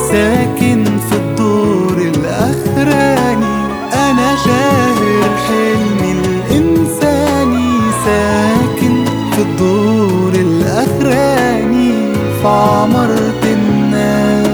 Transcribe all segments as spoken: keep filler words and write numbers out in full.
ساكن في الدور الأخراني، أنا شاهر حلمي الإنساني، ساكن في الدور الأخراني في عمارة الناس.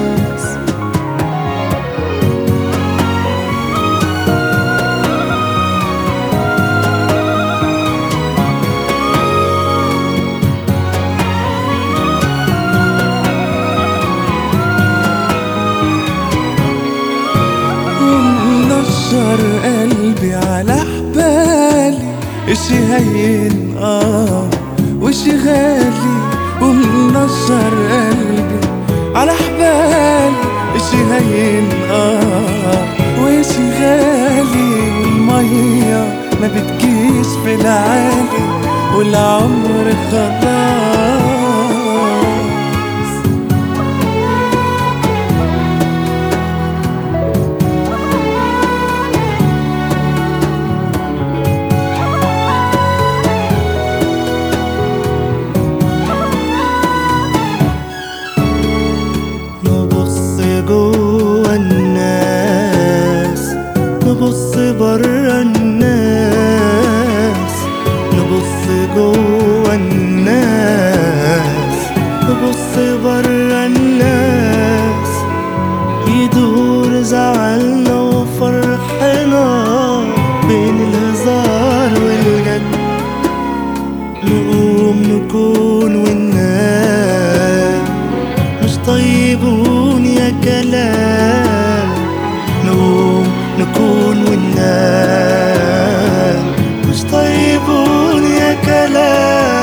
ومنشر قلبي على حبالي، اشي هين اه واشي غالي. ومنشر قلبي على حبالي، اشي هين اه واشي غالي. والمية ما بتجيش في العالي، والعمر خلاص. جوا الناس، نبص برا الناس، نبص جوا الناس، نبص برا الناس. يدور زعلنا وفرحنا بين الهزار والجد، نقوم نكون والناس مش طيبون يا كلام. نقوم نكون والناس مش طيبون يا كلام.